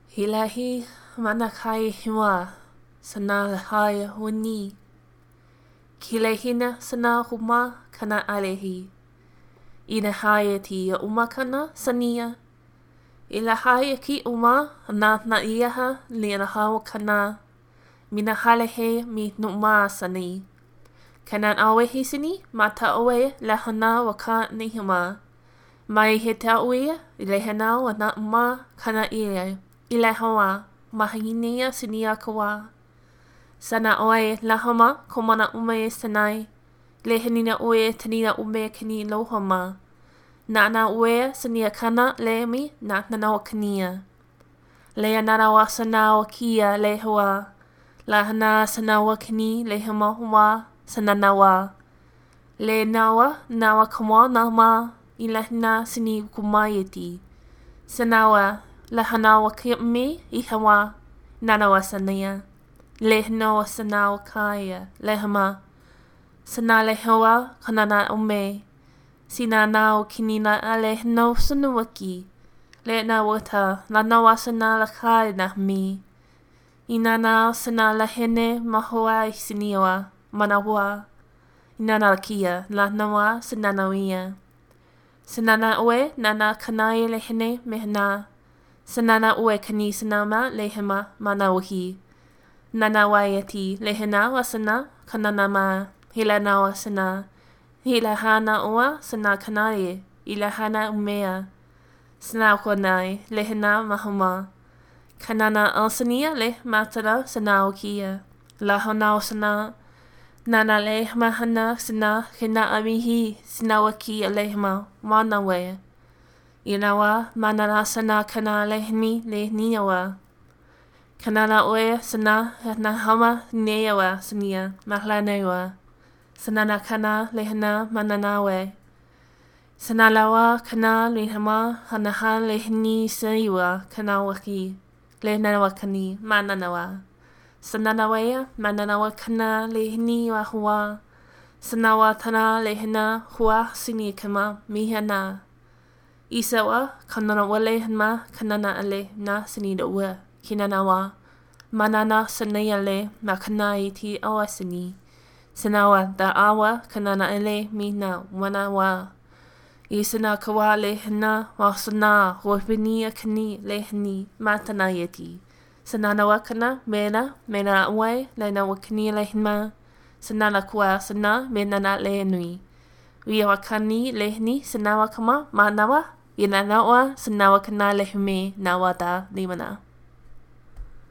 Hilahi manakai hua sana lahai wani. Kilehina sana huma kana alehi. Ina haya ti umakana sania. Ila haya ki uma na iaha lina hawa kana. Mina halehe mi numa sani. Kanan awe hisini mata oe lahana waka nihima. Mai he tauia ilehana wa na uma kana ia. Ila hoa mahinia sinia kawa. Sana oe lahama komana ume sanai. Lehenina oe tanina ume kini lohama. Na oe sania kana lemi na nanawa kania. Lea narawa sanawa kia lehoa. Lahana sanawa kini lehama hoa sananawa. Le nawa kama nama ilahina sini kumayeti. Sanawa lahanawa kimi ihawa nanawa sanaya. Lehnawa sanawa kaya lehama. Sana lehoa kanana ume. Sina nao kinina alehno sanuaki. Le na wata lanawa sana lakai na mi. Ina nao sana lahene mahoa siniwa manawa. Ina na kia lanawa sananawia. Sanana oe nana kanai lehene mehna. Sanana oe kani sanama lehema manawahi. Nana waiati lehena wasana kanana ma. Hila na wasana. Hila hana oa sana kanai. Ila hana umea. Sana konai lehena mahoma. Kanana alsania leh matara sana okia. Lahana sana. Nana lehma hana sana hina amihi sinawaki lehma manawe. Inawa manana sana kana lehni lehniawa. Kanana oe sana na hama neawa sania mahlanewa. Sanana kana lehna mananawe. Sanalawa kana lehama hanaha lehni saiwa kana waki. Lehnawa kani mananawa. Sananawea mananawa kana lehni wa hua. Sanawa tana lehna hua sini kama mihana. Isawa kanana wale hama kanana ale na sini doa. Kinanawa manana sanayale makanai ti awasini. Sanawa da awa kanana ale mina wanawa. Isana kawa lehna wasana hofinia kani lehni matanayeti. Sanana wakana mena awai lena wakani lehma. Sanana kwa sana mena na lehnui. Wia wakani lehni sanawa kama manawa. Ina nawa sanawa kana lehme nawada limana.